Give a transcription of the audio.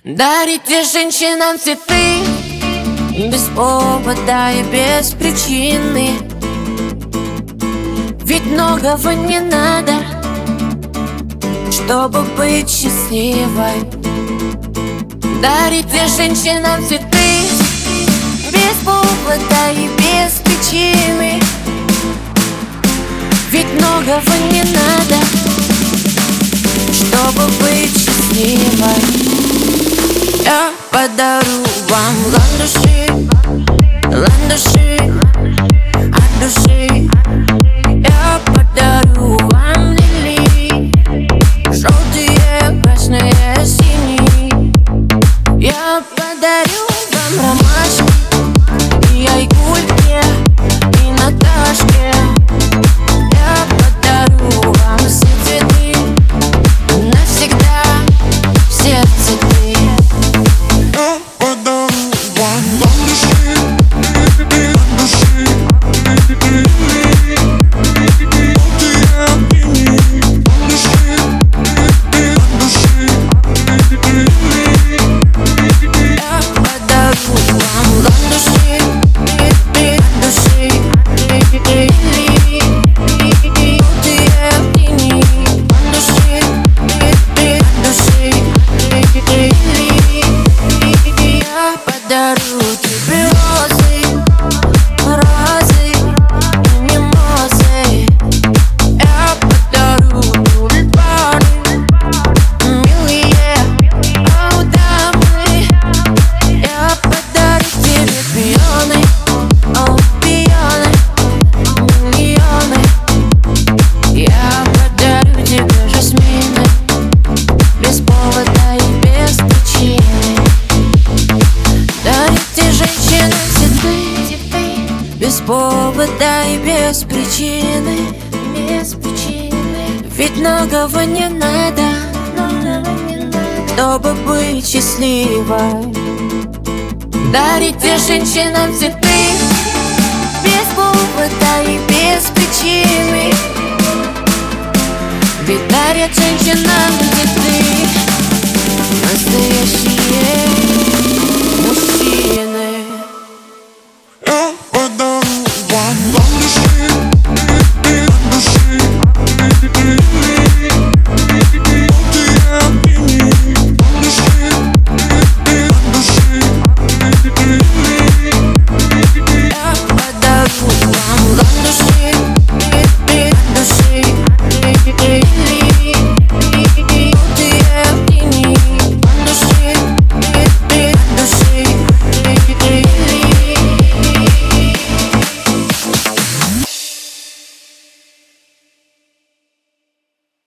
Дарите женщинам цветы без повода и без причины. Ведь многого не надо, чтобы быть счастливой. Дарите женщинам цветы без повода и без причины. Ведь многого не надо, чтобы быть счастливой. Я подарю вам ландыши, ландыши от души. Я подарю вам лилии, желтые, красные, синие. Я подарю вам ромашки и айгульке, и Наташке. Я подарю вам все цветы, навсегда все цветы. Дарю тебе розы, розы и мимозы. Я подарю тюльпаны, милые дамы. Я подарю тебе пионы, о, пионы, миллионы. Я подарю тебе жасмины без повода и без причины. Дарите женщинам цветы без повода и без причины. Без причины. Ведь многого не надо, чтобы быть счастливой. Дарите женщинам цветы без повода и без причины. Ведь дарят женщинам цветы настоящие.